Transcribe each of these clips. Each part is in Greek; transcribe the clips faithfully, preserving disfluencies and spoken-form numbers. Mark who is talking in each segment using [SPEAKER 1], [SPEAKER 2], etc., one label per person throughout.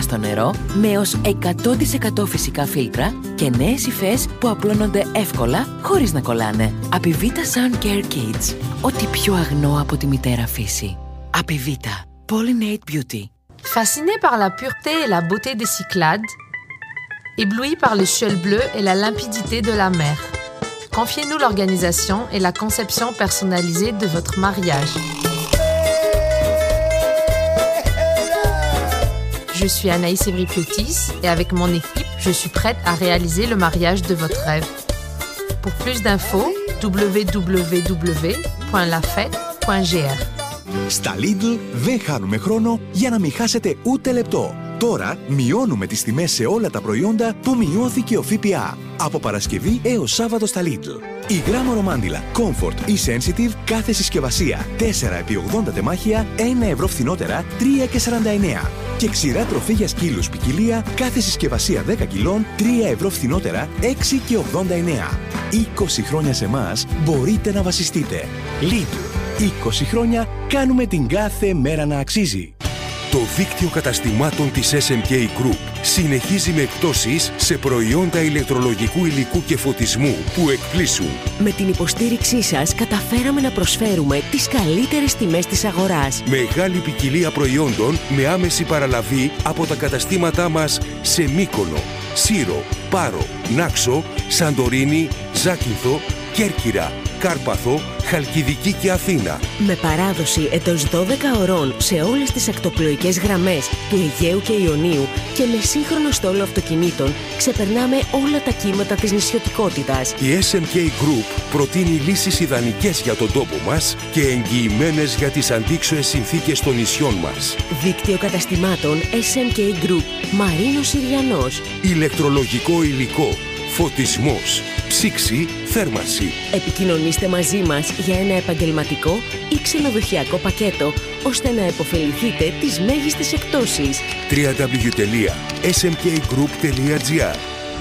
[SPEAKER 1] στο νερό με έως εκατό τοις εκατό φυσικά φίλτρα και νέες υφές που απλώνονται εύκολα χωρίς να κολλάνε. Apivita Sun Care Kids. Ό,τι πιο αγνό από τη μητέρα φύση. Apivita. Pollinate Beauty.
[SPEAKER 2] Fasciné par la pureté et la beauté des Cyclades, ébloui par le ciel bleu et la limpidité de la mer, confiez-nous l'organisation et la conception personnalisée de votre mariage. Je suis Anaïs Evripiotis et avec mon équipe, je suis prête à réaliser le mariage de votre rêve. Pour plus d'infos, double-vé double-vé double-vé point la fête point g r.
[SPEAKER 3] Στα Lidl δεν χάνουμε χρόνο για να μην χάσετε ούτε λεπτό. Τώρα μειώνουμε τις τιμές σε όλα τα προϊόντα που μειώθηκε ο ΦΠΑ. Από Παρασκευή έως Σάββατο στα Lidl. Η γράμμαρο μάντιλα Comfort ή Sensitive κάθε συσκευασία τέσσερα επί ογδόντα τεμάχια ένα ευρώ φθηνότερα τρία και σαράντα εννέα. Και ξηρά τροφή για σκύλους ποικιλία κάθε συσκευασία δέκα κιλών τρία ευρώ φθηνότερα έξι και ογδόντα εννέα. είκοσι χρόνια σε εμάς μπορείτε να βασιστείτε. Lidl. είκοσι χρόνια κάνουμε την κάθε μέρα να αξίζει.
[SPEAKER 4] Το δίκτυο καταστημάτων της ες εμ κέι Group συνεχίζει με εκπτώσεις σε προϊόντα ηλεκτρολογικού υλικού και φωτισμού που εκπλήσουν.
[SPEAKER 5] Με την υποστήριξή σας καταφέραμε να προσφέρουμε τις καλύτερες τιμές της αγοράς.
[SPEAKER 4] Μεγάλη ποικιλία προϊόντων με άμεση παραλαβή από τα καταστήματά μας σε Μύκονο, Σύρο, Πάρο, Νάξο, Σαντορίνη, Ζάκυνθο, Κέρκυρα, Κάρπαθο, Χαλκιδική και Αθήνα.
[SPEAKER 5] Με παράδοση εντός δώδεκα ωρών σε όλες τις ακτοπλοϊκές γραμμές του Αιγαίου και Ιωνίου και με σύγχρονο στόλο αυτοκινήτων ξεπερνάμε όλα τα κύματα της νησιωτικότητας.
[SPEAKER 4] Η ες εμ κέι Group προτείνει λύσεις ιδανικές για τον τόπο μας και εγγυημένες για τις αντίξωες συνθήκες των νησιών μας.
[SPEAKER 5] Δίκτυο καταστημάτων ες εμ κέι Group. Μαρίνος Συριανός.
[SPEAKER 4] Ηλεκτρολογικό υλικό. Φωτισμός, ψήξη, θέρμανση.
[SPEAKER 5] Επικοινωνήστε μαζί μας για ένα επαγγελματικό ή ξενοδοχειακό πακέτο, ώστε να επωφεληθείτε τις μέγιστες εκπτώσεις.
[SPEAKER 4] double-u double-u double-u τελεία ες εμ κέι γκρουπ τελεία τζι άρ.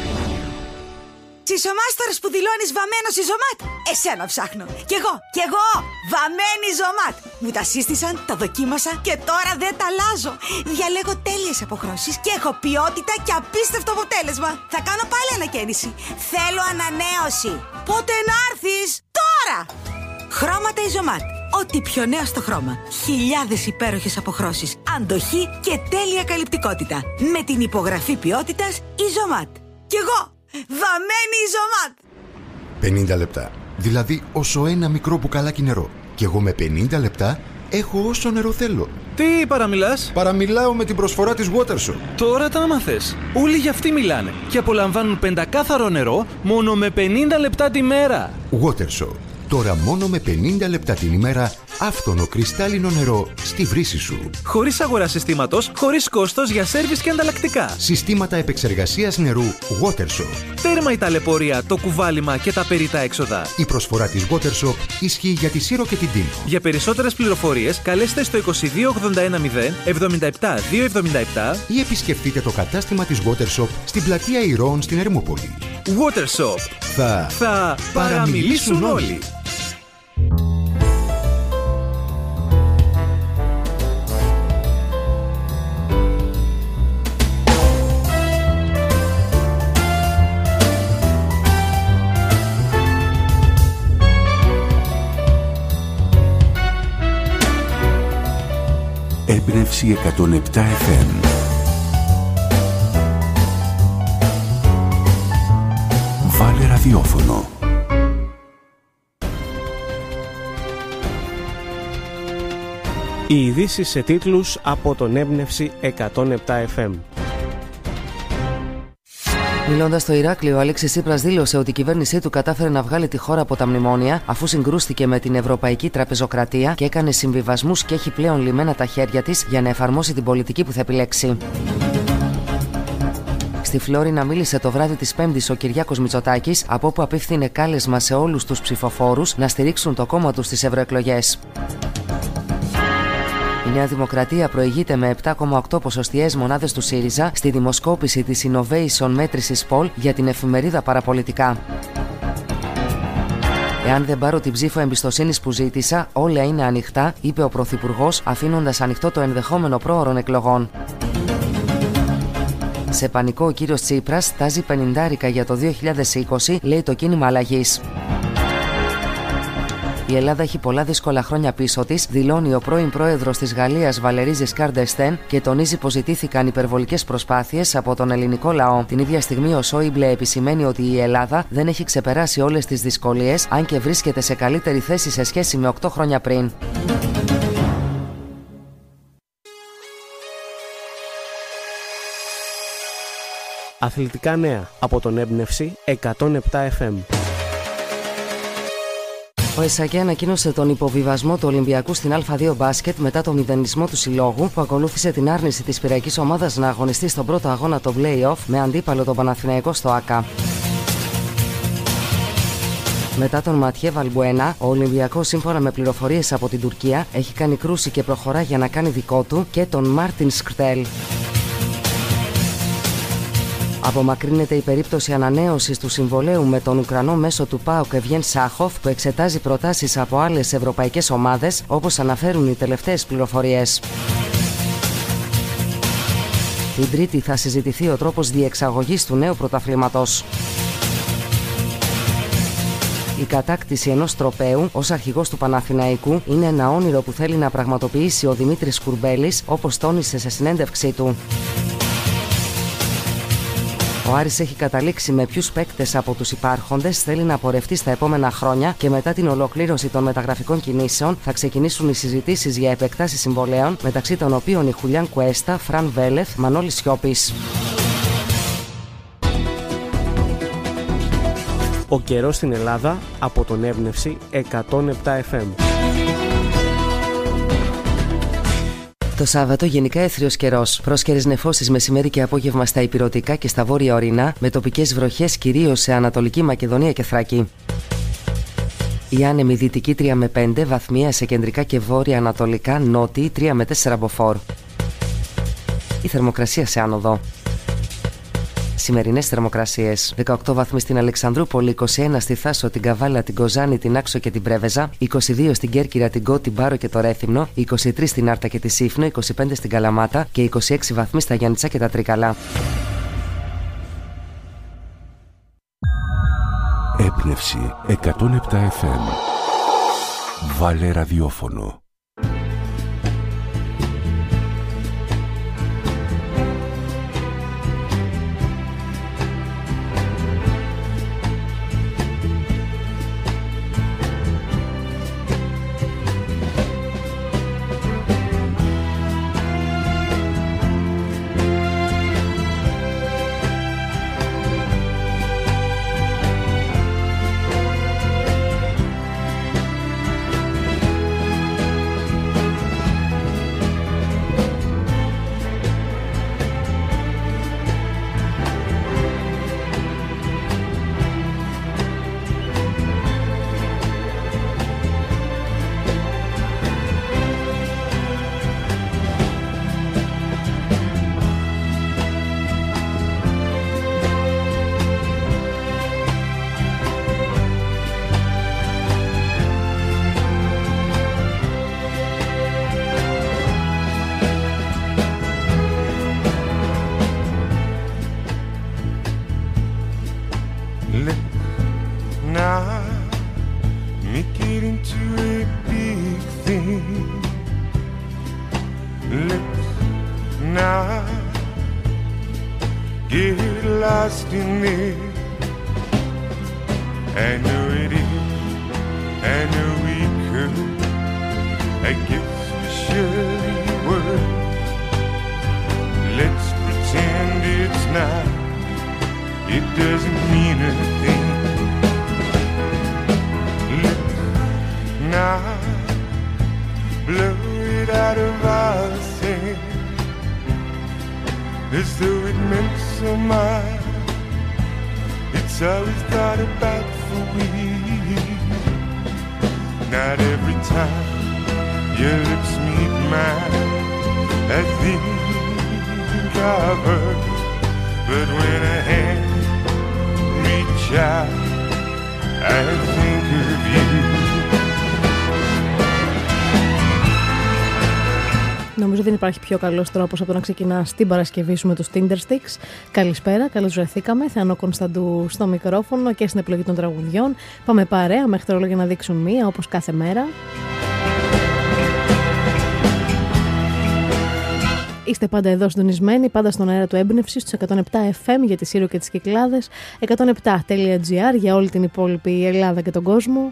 [SPEAKER 6] Σιζομάστορας που δηλώνεις βαμμένος Ιζωμάτ. Εσένα ψάχνω. Κι εγώ, κι εγώ, βαμμένη Ιζωμάτ. Μου τα σύστησαν, τα δοκίμασα και τώρα δεν τα αλλάζω. Διαλέγω τέλειες αποχρώσεις και έχω ποιότητα και απίστευτο αποτέλεσμα. Θα κάνω πάλι ανακαίνιση. Θέλω ανανέωση. Πότε να έρθεις? Τώρα! Χρώματα Ιζωμάτ. Ό,τι πιο νέο στο χρώμα. Χιλιάδες υπέροχες αποχρώσεις. Αντοχή και τέλεια καλυπτικότητα. Με την υπογραφή ποιότητας Ιζωμάτ. Κι εγώ, βαμμένη Ιζωμάτ.
[SPEAKER 7] πενήντα λεπτά. Δηλαδή όσο ένα μικρό μπουκαλάκι νερό. Και εγώ με πενήντα λεπτά έχω όσο νερό θέλω.
[SPEAKER 8] Τι παραμιλάς?
[SPEAKER 7] Παραμιλάω με την προσφορά της Watershop.
[SPEAKER 8] Τώρα τα άμαθες. Όλοι για αυτή μιλάνε. Και απολαμβάνουν πεντακάθαρο νερό μόνο με πενήντα λεπτά τη μέρα.
[SPEAKER 7] Watershop. Τώρα μόνο με πενήντα λεπτά την ημέρα άφθονο κρυστάλλινο νερό στη βρύση σου.
[SPEAKER 8] Χωρίς αγορά συστήματος, χωρίς κόστος για σέρβις και ανταλλακτικά.
[SPEAKER 7] Συστήματα επεξεργασίας νερού Watershop.
[SPEAKER 8] Τέρμα η ταλαιπωρία, το κουβάλιμα και τα περιτά έξοδα.
[SPEAKER 7] Η προσφορά της Watershop ισχύει για τη Σύρο και την Τίνο.
[SPEAKER 8] Για περισσότερες πληροφορίες καλέστε στο είκοσι δύο ογδόντα ένα μηδέν εβδομήντα επτά διακόσια εβδομήντα επτά
[SPEAKER 7] ή επισκεφτείτε το κατάστημα της Watershop στην πλατεία Ηρώων στην Ερμούπολη.
[SPEAKER 8] Watershop.
[SPEAKER 7] Θα,
[SPEAKER 8] Θα παραμιλήσουν όλοι.
[SPEAKER 4] Έμπνευση εκατόν επτά εφ εμ. Βάλε ραδιόφωνο.
[SPEAKER 9] Οι ειδήσεις σε τίτλους από τον Έμπνευση εκατόν επτά εφ εμ.
[SPEAKER 10] Μιλώντας στο Ηράκλειο, ο Αλέξης Τσίπρας δήλωσε ότι η κυβέρνησή του κατάφερε να βγάλει τη χώρα από τα μνημόνια, αφού συγκρούστηκε με την Ευρωπαϊκή Τραπεζοκρατία και έκανε συμβιβασμούς και έχει πλέον λυμμένα τα χέρια της για να εφαρμόσει την πολιτική που θα επιλέξει. Στη Φλόρινα μίλησε το βράδυ της Πέμπτης ο Κυριάκος Μητσοτάκης, από όπου απίφθινε κάλεσμα σε όλους τους ψηφοφόρους να στηρίξουν το κόμμα τους στις ευρωεκλογές. Η Νέα Δημοκρατία προηγείται με επτά κόμμα οκτώ ποσοστιαίες μονάδες του ΣΥΡΙΖΑ στη δημοσκόπηση της Innovation μέτρησης Poll για την εφημερίδα Παραπολιτικά. «Εάν δεν πάρω την ψήφο εμπιστοσύνης που ζήτησα, όλα είναι ανοιχτά», είπε ο Πρωθυπουργός, αφήνοντας ανοιχτό το ενδεχόμενο πρόωρων εκλογών. Σε πανικό ο κύριος Τσίπρας τάζει πενηντάρικα για το δύο χιλιάδες είκοσι, λέει το κίνημα αλλαγής. Η Ελλάδα έχει πολλά δύσκολα χρόνια πίσω της, δηλώνει ο πρώην πρόεδρος της Γαλλίας Βαλερί Ζισκάρ ντ'Εστέν και τονίζει πως ζητήθηκαν υπερβολικές προσπάθειες από τον ελληνικό λαό. Την ίδια στιγμή ο Σόιμπλε επισημαίνει ότι η Ελλάδα δεν έχει ξεπεράσει όλες τις δυσκολίες, αν και βρίσκεται σε καλύτερη θέση σε σχέση με οκτώ χρόνια πριν.
[SPEAKER 9] Αθλητικά νέα από τον Έμπνευση εκατόν επτά εφ εμ.
[SPEAKER 10] Ο ΕΣΑΚΕ ανακοίνωσε τον υποβιβασμό του Ολυμπιακού στην Α δύο μπάσκετ μετά το μηδενισμό του συλλόγου που ακολούθησε την άρνηση της πειραϊκής ομάδας να αγωνιστεί στον πρώτο αγώνα το play-off με αντίπαλο τον Παναθηναϊκό στο ΆΚΑ. Μετά τον Ματιέ Βαλμπουένα, ο Ολυμπιακός, σύμφωνα με πληροφορίες από την Τουρκία, έχει κάνει κρούση και προχωρά για να κάνει δικό του και τον Μάρτιν Σκρτέλ. Απομακρύνεται η περίπτωση ανανέωσης του συμβολαίου με τον Ουκρανό μέσο του ΠΑΟΚ Ευγέν Σάχοφ, που εξετάζει προτάσεις από άλλες ευρωπαϊκές ομάδες, όπως αναφέρουν οι τελευταίες πληροφορίες. Την Τρίτη θα συζητηθεί ο τρόπος διεξαγωγής του νέου πρωταθλήματος. Η κατάκτηση ενός τροπαίου ως αρχηγός του Παναθηναϊκού είναι ένα όνειρο που θέλει να πραγματοποιήσει ο Δημήτρης Κουρμπέλης, όπως τόνισε σε συνέντευξή του. Ο Άρης έχει καταλήξει με ποιους παίκτες από τους υπάρχοντες θέλει να πορευτεί στα επόμενα χρόνια και μετά την ολοκλήρωση των μεταγραφικών κινήσεων θα ξεκινήσουν οι συζητήσεις για επεκτάσεις συμβολέων, μεταξύ των οποίων η Χουλιάν Κουέστα, Φραν Βέλεθ, Μανώλης Σιώπης.
[SPEAKER 9] Ο καιρός στην Ελλάδα από τον Έμπνευση εκατόν επτά εφ εμ.
[SPEAKER 10] Το Σάββατο γενικά έθριος καιρός. Πρόσκαιρες νεφώσεις μεσημέρι και απόγευμα στα ηπειρωτικά και στα βόρεια ορεινά, με τοπικές βροχές κυρίως σε Ανατολική Μακεδονία και Θράκη. Η άνεμη δυτική τρία με πέντε, βαθμία σε κεντρικά και βόρεια ανατολικά, νότιοι τρία με τέσσερα μποφόρ. Η θερμοκρασία σε άνοδο. Σημερινές θερμοκρασίες: δεκαοκτώ βαθμοί στην Αλεξανδρούπολη, είκοσι ένα στη Θάσο, την Καβάλα, την Κοζάνη, την Άξο και την Πρέβεζα, είκοσι δύο στην Κέρκυρα, την Κώ, την Πάρο και το Ρέθυμνο, είκοσι τρία στην Άρτα και τη Σύφνο, είκοσι πέντε στην Καλαμάτα και είκοσι έξι βαθμοί στα Γιάννητσά και τα Τρίκαλα.
[SPEAKER 4] Έμπνευση εκατόν επτά εφ εμ. Βάλε ραδιόφωνο.
[SPEAKER 11] δεν υπάρχει πιο καλός τρόπος από το να ξεκινάς την Παρασκευή σου με τους Tindersticks. Καλησπέρα, καλώς βρεθήκαμε. Θεανό Κωνσταντού στο μικρόφωνο και στην επιλογή των τραγουδιών. Πάμε παρέα μέχρι τώρα για να δείξουν μία, όπως κάθε μέρα. Είστε πάντα εδώ συντονισμένοι, πάντα στον αέρα του Έμπνευση, στους εκατόν επτά εφ εμ για τη Σύρο και τις Κυκλάδες, εκατόν επτά τελεία τζι άρ για όλη την υπόλοιπη Ελλάδα και τον κόσμο.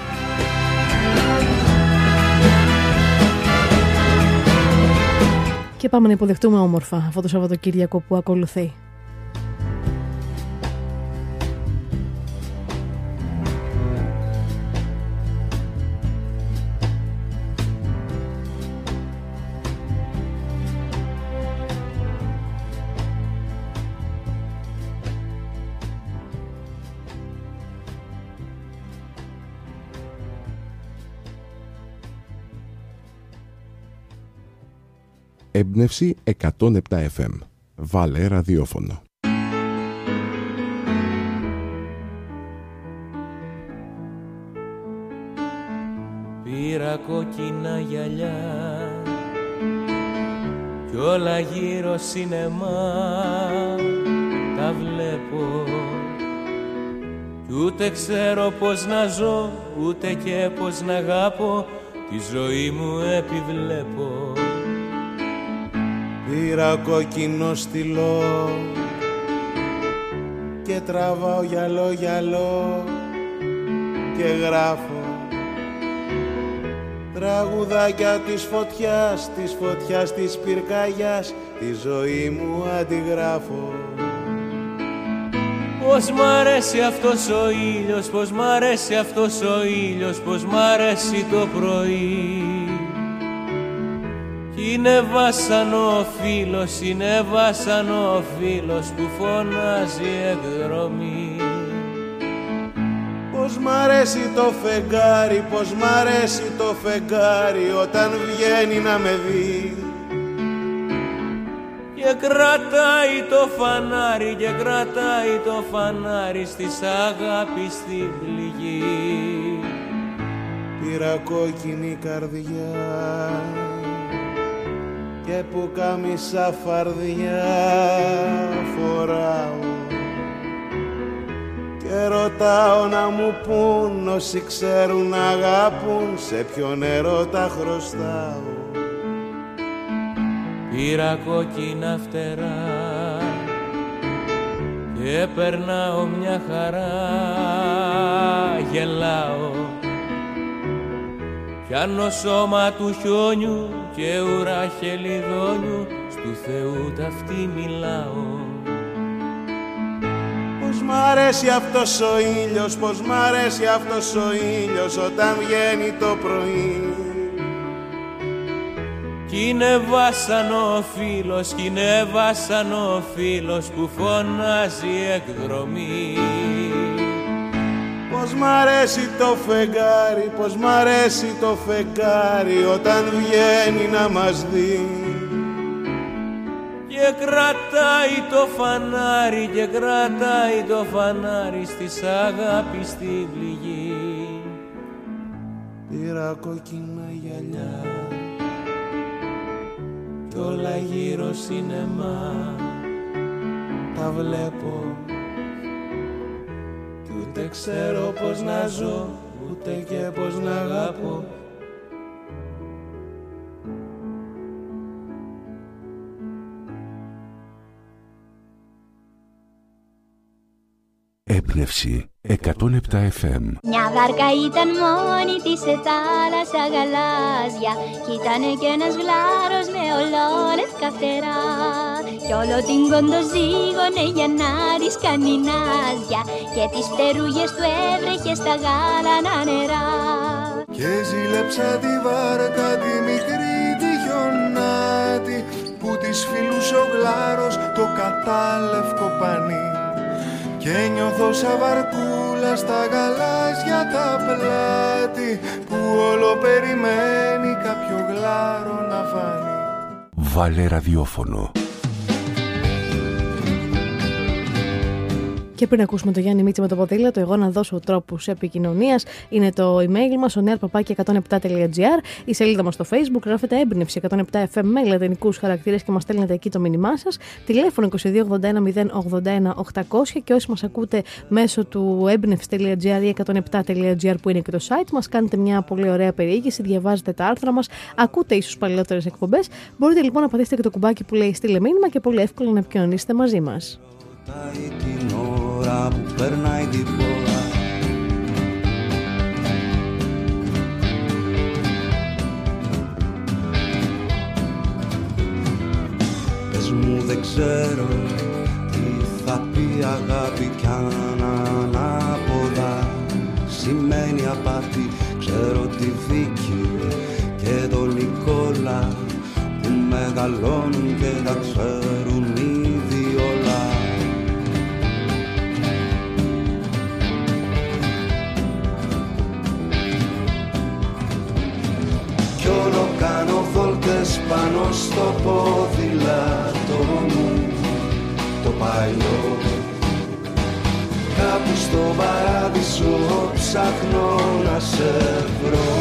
[SPEAKER 11] Και πάμε να υποδεχτούμε όμορφα αυτό το Σαββατοκύριακο που ακολουθεί.
[SPEAKER 12] Έμπνευση εκατόν επτά εφ εμ. Βάλε ραδιόφωνο.
[SPEAKER 13] Πήρα κόκκινα γυαλιά κι όλα γύρω σινεμά τα βλέπω κι ούτε ξέρω πως να ζω ούτε και πως να αγάπω, τη ζωή μου επιβλέπω.
[SPEAKER 14] Πήρα κόκκινο στυλό και τραβάω γυαλό γυαλό και γράφω τραγουδάκια της φωτιάς, της φωτιάς της πυρκαγιάς, τη ζωή μου αντιγράφω.
[SPEAKER 13] Πως μ' αρέσει αυτός ο ήλιος, πως μ' αρέσει αυτός ο ήλιος, πως μ' αρέσει το πρωί. Είναι βάσανο ο φίλος, είναι βάσανο ο φίλος που φωνάζει εκδρομή.
[SPEAKER 14] Πως μ' αρέσει το φεγγάρι, πως μ' αρέσει το φεγγάρι όταν βγαίνει να με δει.
[SPEAKER 13] Και κρατάει το φανάρι, και κρατάει το φανάρι στις αγάπης στην πληγή.
[SPEAKER 14] Πήρα κόκκινη καρδιά και που κάμισα φαρδιά φοράω και ρωτάω να μου πουν όσοι ξέρουν να αγάπουν σε ποιον ερώτα χρωστάω.
[SPEAKER 13] Πήρα κόκκινα φτερά και περνάω μια χαρά, γελάω πιάνω σώμα του χιόνιου και ουρά χελιδόνιου, στου Θεού ταυτί μιλάω.
[SPEAKER 14] Πως μ' αρέσει αυτός ο ήλιος, πως μ' αρέσει αυτός ο ήλιος όταν βγαίνει το πρωί.
[SPEAKER 13] Κι είναι βάσανο ο φίλος, κι είναι βάσανο ο φίλος που φωνάζει εκδρομή.
[SPEAKER 14] Πως μ' αρέσει το φεγγάρι, πως μ' αρέσει το φεγγάρι όταν βγαίνει να μας δει.
[SPEAKER 13] Και κρατάει το φανάρι, και κρατάει το φανάρι στις αγάπης στην πληγή.
[SPEAKER 14] Πήρα κόκκινα γυαλιά
[SPEAKER 13] κι όλα γύρω σινεμά τα βλέπω. Ούτε ξέρω πως να ζω, ούτε και πως να αγάπω.
[SPEAKER 4] Έμπνευση εκατόν επτά εφ εμ.
[SPEAKER 15] Μια βάρκα ήταν μόνη της σε θάλασσα γαλάζια κι ήτανε κι ένας γλάρος με ολόλευκα φτερά κι όλο την κοντοζύγωνε για να της κάνει νάζια και τις φτερούγες του έβρεχε στα γάλανα νερά.
[SPEAKER 14] Και ζήλεψα τη βάρκα τη μικρή τη χιονάτη που της φιλούσε ο γλάρος το κατάλευκο πανί. Και νιώθω σαν βαρκούλα στα γαλάζια τα πλάτη που όλο περιμένει κάποιο γλάρο να φανεί.
[SPEAKER 4] Βάλε ραδιόφωνο.
[SPEAKER 11] Και πριν ακούσουμε το Γιάννη Μίτση με το ποδήλατο, εγώ να δώσω τρόπους επικοινωνίας. Είναι το email μας, ο νεαρπαπάκι εκατόν επτά τελεία τζι άρ, η σελίδα μας στο Facebook, γράφετε έμπνευση εκατόν επτά εφ εμ με λατινικούς χαρακτήρες και μας στέλνετε εκεί το μήνυμά σας. Τηλέφωνο είκοσι δύο ογδόντα ένα μηδέν ογδόντα ένα οκτακόσια, και όσοι μας ακούτε μέσω του έμπνευση τελεία τζι άρ ή εκατόν επτά τελεία τζι άρ που είναι και το site μας, κάνετε μια πολύ ωραία περιήγηση, διαβάζετε τα άρθρα μας, ακούτε ίσως παλαιότερες εκπομπές. Μπορείτε λοιπόν να πατήσετε και το κουμπάκι που λέει στείλε μήνυμα και πολύ εύκολα να επικοινωνήσετε μαζί μας.
[SPEAKER 16] Την ώρα που περνάει την πора, πες μου δεν ξέρω τι θα πει αγάπη κι αν ανάποδα σημαίνει απάτη. Ξέρω τη Βίκη και τον Νικόλα που μεγαλώνουν και τα ξέρουν ήδη όλα. Κι όλο κάνω βόλτες πάνω στο ποδήλατο μου το παλιό. Κάπου στο παράδεισο ψάχνω να σε βρω.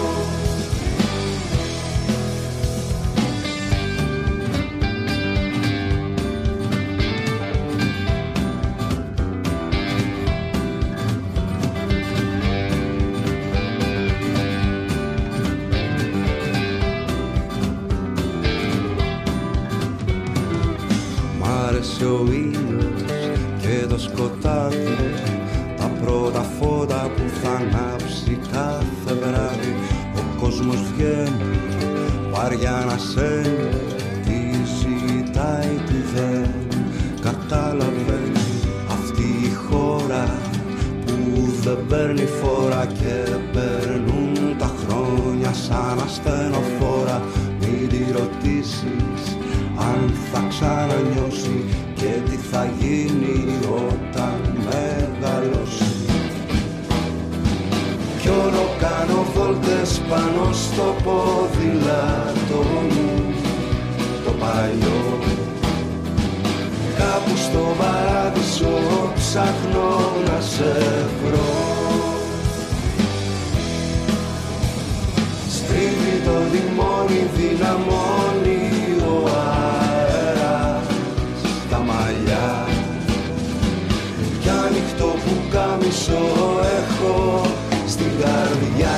[SPEAKER 16] Μ' άρεσε ο ήλιος και το σκοτάδι, τα πρώτα φώτα που θα ανάψει κάθε βράδυ. Ο κόσμος βγαίνει βαριά να σένει, τι ζητάει, τι δεν καταλαβαίνει. Αυτή η χώρα που δεν παίρνει φόρα και περνούν τα χρόνια σαν ασθενοφόρα. Μην τη ρωτήσεις αν θα ξανανιώσει και τι θα γίνει όταν μεγαλώσει. Κι όλο κάνω βόλτες πάνω στο ποδήλατο μου το παλιό. Κάπου στο παράδεισο ψάχνω να σε βρω. Στρίβει το λιμόνι, δυναμώνει ο αέρας τα μαλλιά. Κι ανοιχτό πουκάμισο έχω στην καρδιά.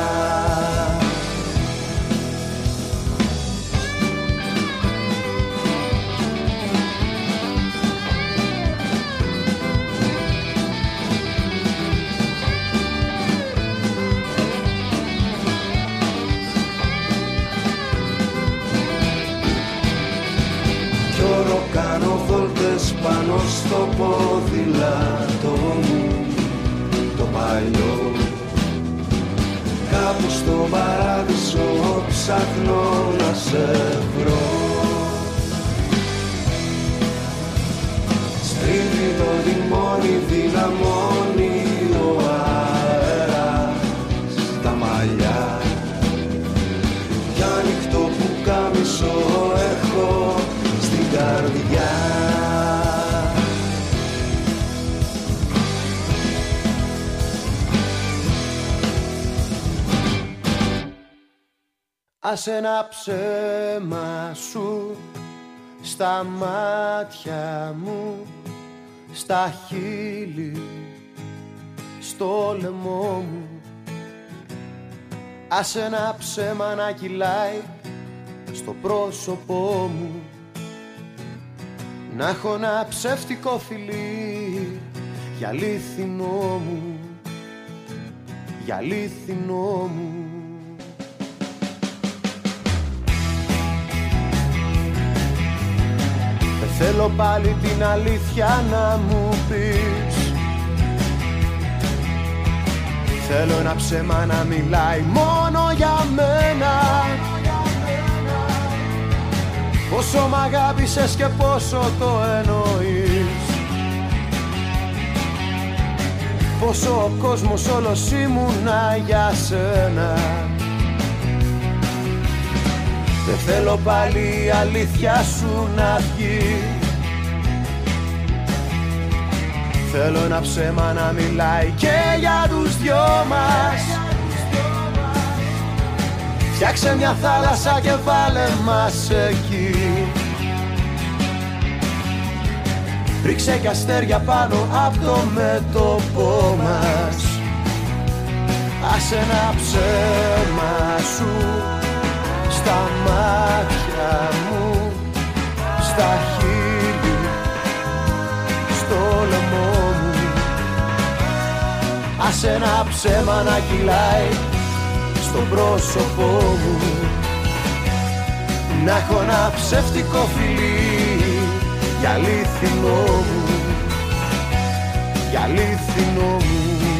[SPEAKER 16] Κάνω βόλτες πάνω στο ποδήλατο μου το παλιό. Κάπου στο παράδεισο ψάχνω να σε βρω. Στρίβει το λιμόνι, δυναμώνει ο αέρας τα μαλλιά. Κι ανοιχτό πουκάμισο έχω στην καρδιά. Ας ένα ψέμα σου στα μάτια μου, στα χείλη, στο λαιμό μου. Ας ένα ψέμα να κυλάει στο πρόσωπό μου, να έχω ένα ψεύτικο φιλί για αλήθινό μου, για αλήθινό μου. Δεν θέλω πάλι την αλήθεια να μου πεις. Θέλω ένα ψέμα να μιλάει μόνο για μένα. Πόσο μ' αγάπησες και πόσο το εννοείς. Πόσο ο κόσμος όλος ήμουνα για σένα. Δεν θέλω πάλι η αλήθεια σου να βγει. Θέλω ένα ψέμα να μιλάει και για τους δυο μας. Φτιάξε μια θάλασσα και βάλε μας εκεί. Ρίξε κι αστέρια πάνω από το μέτωπό μας. Άσε ένα ψέμα σου στα μάτια μου, στα χείλη, στο λαιμό μου. Άσε ένα ψέμα να κυλάει στο πρόσωπό μου. Να έχω ένα ψεύτικο φιλί για αλήθινό μου, για αλήθινό μου.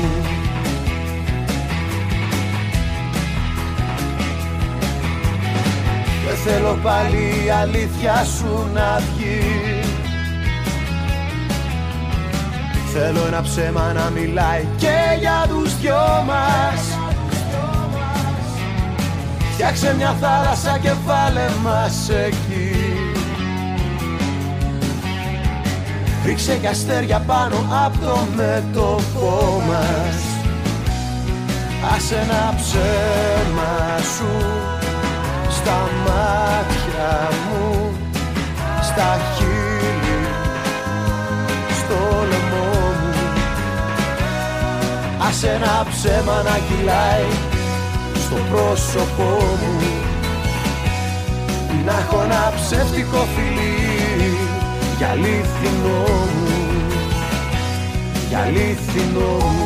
[SPEAKER 16] Δεν θέλω πάλι η αλήθεια σου να βγει. Θέλω ένα ψέμα να μιλάει και για τους δυο μας. Φτιάξε μια θάλασσα και βάλε μας εκεί. Ρίξε κι αστέρια πάνω από το μέτωπό μας. Άσε ένα ψέμα σου στα μάτια μου, στα χείλη, στο λαιμό μου. Άσε ένα ψέμα να κυλάει στο πρόσωπό μου. Να έχω ένα ψεύτικο φιλί για αλήθινό μου, για αλήθινό μου.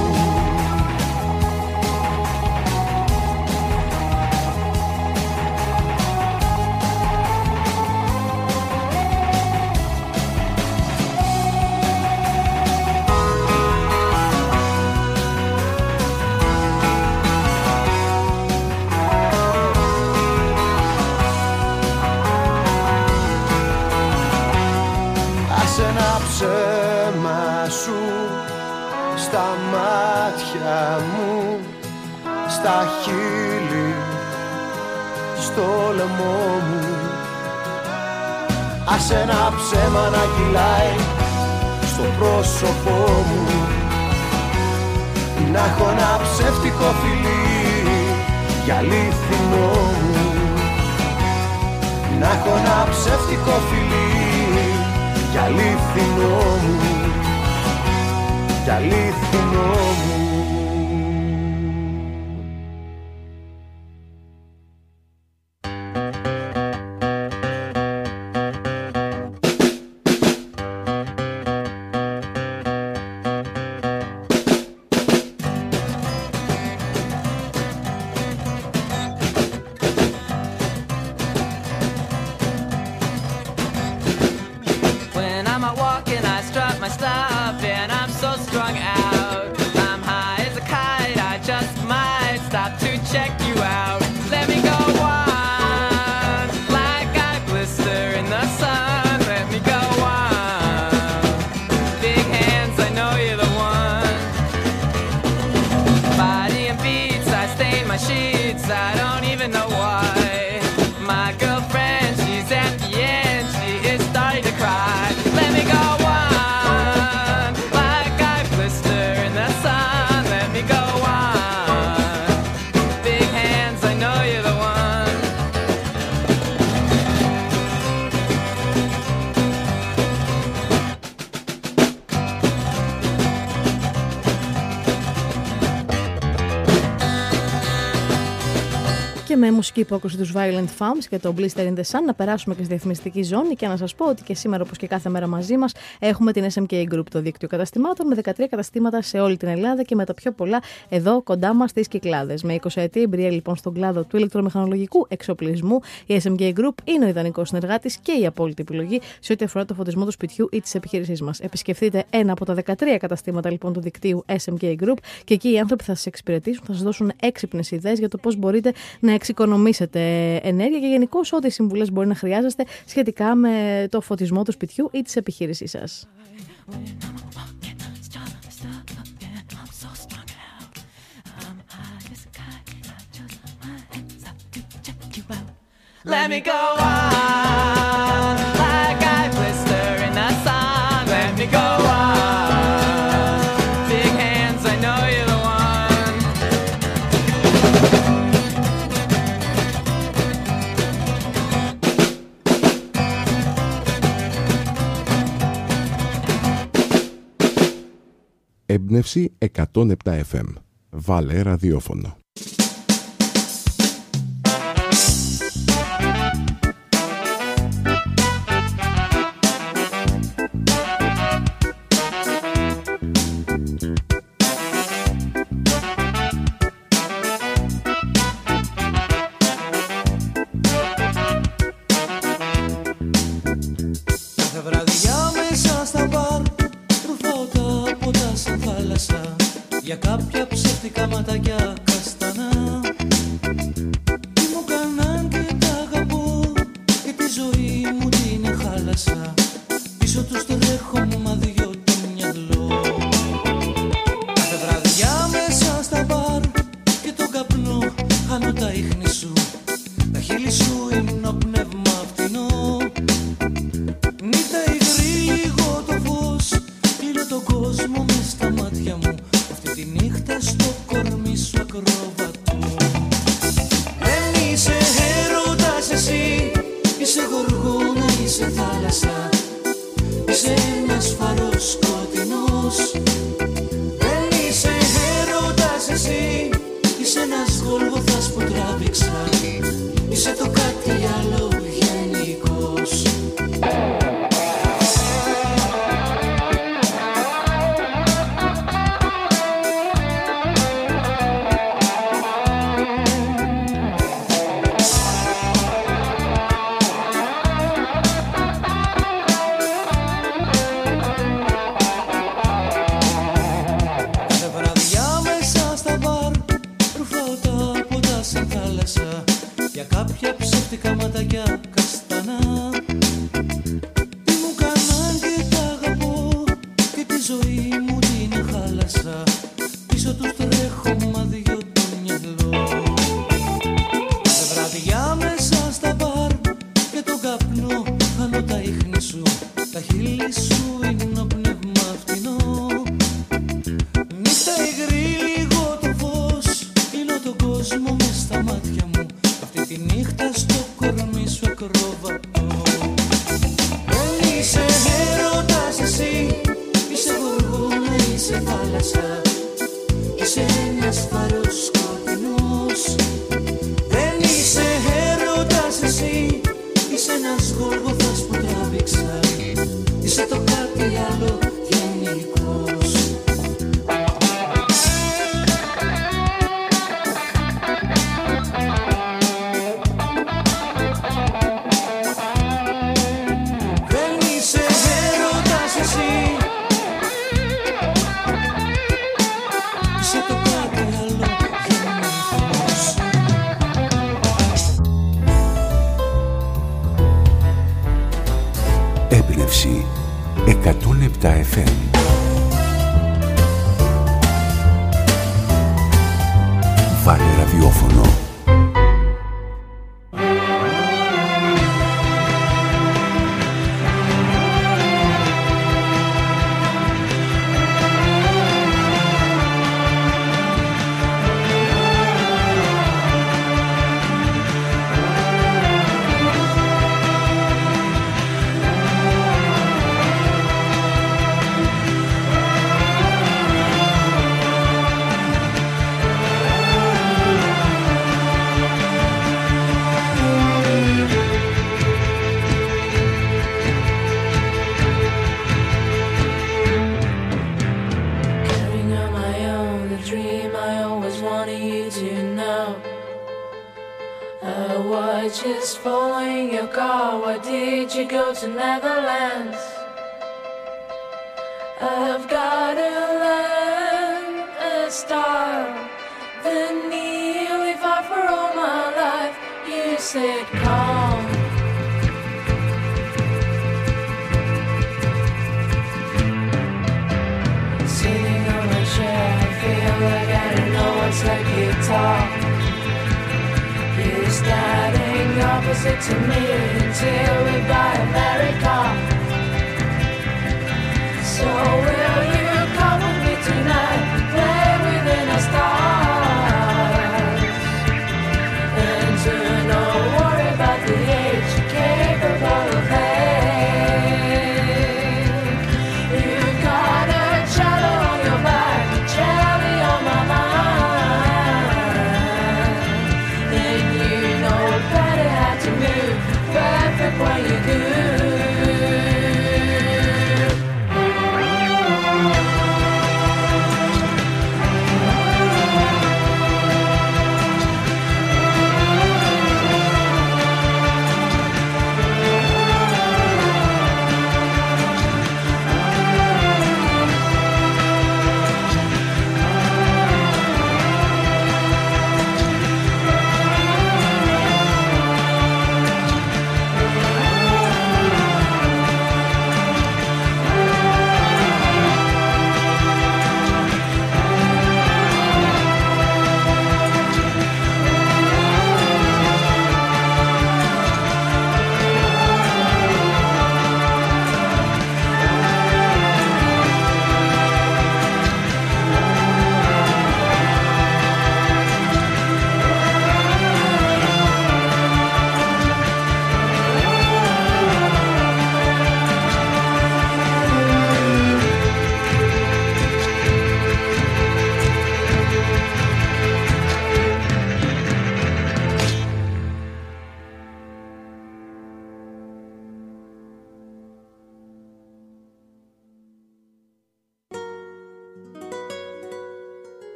[SPEAKER 16] Ψέμα σου στα μάτια μου, στα χείλη, στο λαιμό μου. Άσε ένα ψέμα να κυλάει στο πρόσωπό μου. Να έχω ένα ψεύτικο φιλί για αλήθινό μου. Να έχω ένα ψεύτικο φιλί για αλήθινό μου, για αλήθινό μου.
[SPEAKER 11] Με μουσική υπόκριση τους Violent Femmes και το Blister in the Sun να περάσουμε και στη διαφημιστική ζώνη και να σας πω ότι και σήμερα, όπως και κάθε μέρα μαζί μας, έχουμε την ες εμ κέι Group, το δίκτυο καταστημάτων με δεκατρία καταστήματα σε όλη την Ελλάδα και με τα πιο πολλά εδώ κοντά μας στις Κυκλάδες. Με εικοσαετή εμπειρία λοιπόν στον κλάδο του ηλεκτρομηχανολογικού εξοπλισμού, η ες εμ κέι Group είναι ο ιδανικός συνεργάτης και η απόλυτη επιλογή σε ό,τι αφορά το φωτισμό του σπιτιού ή της επιχείρησής μας. Επισκεφτείτε ένα από τα δεκατρία καταστήματα λοιπόν του δικτύου ες εμ κέι Group και εκεί οι άνθρωποι θα σας εξυπηρετήσουν, θα σας δώσουν έξυπνες ιδέες για το πώς μπορείτε να εξοικονομήσετε ενέργεια και γενικώς ό,τι συμβουλές μπορεί να χρειάζεστε σχετικά με το φωτισμό του σπιτιού ή της επιχείρησής σας.
[SPEAKER 17] Let me go on like I blister in the sun. Let me go on.
[SPEAKER 12] Έμπνευση εκατόν επτά εφ εμ. Βάλε ραδιόφωνο.
[SPEAKER 17] Για κάποια ψεύτικα ματάκια καστανά τι μου κάναν και τα αγαπώ και τη ζωή μου την χάλασα. Πίσω τους τρέχω μα δυο το μυαλό. Κάθε βραδιά μέσα στα μπαρ και τον καπνό χάνω τα ίχνη σου. Τα χείλη σου είναι ο πνεύμα φτηνό. Νύχτα υγρή λίγο το φως, κλείνω τον κόσμο μες στα μάτια μου. Τη νύχτα στο κορμί σου ακροβατώ. Δεν είσαι έρωτας εσύ, είσαι γοργόνα, είσαι θάλασσα. Είσαι ένας φαρός σκοτεινός. Δεν είσαι έρωτας εσύ, είσαι ένας γολγοθάς που τράβηξα. Είσαι το κάτι άλλο γενικός. Για κάποια ψεύτικα ματάκια καστανά τι μου κάναν και τα αγαπώ και τη ζωή μου την χάλασα. Πίσω τους τρέχω μα δυο το μυαλό. Κάθε βραδιά μέσα στα μπαρ και τον καπνό χάνω τα ίχνη σου. Τα χείλη σου είναι ο πνεύμα φτηνό. Νύχτα υγρή λίγο το φως, κλείνω τον κόσμο μες στα μάτια μου. Αυτή τη νύχτα στο κορμί σου ακροβατώ. Δεν είσαι έρωτας εσύ, είσαι γοργόνα, είσαι θάλασσα. Είσαι ένας φαρός σκοτεινός. Δεν είσαι έρωτας εσύ, είσαι ένας γοργοθάς που τράβηξα. Είσαι το κάτι άλλο γενικός.
[SPEAKER 4] Έμπνευση εκατόν επτά εφ εμ. Βάλε ραδιόφωνο.
[SPEAKER 18] To Netherlands, I've got to learn a style. Been nearly far for all my life. You said calm. Sitting on my chair, I feel like I don't know what's like guitar. You're standing opposite to me until we buy a married car. So will you come with me tonight, play within our stars, and to not worry about the age, capable of hate. You got a shadow on your back.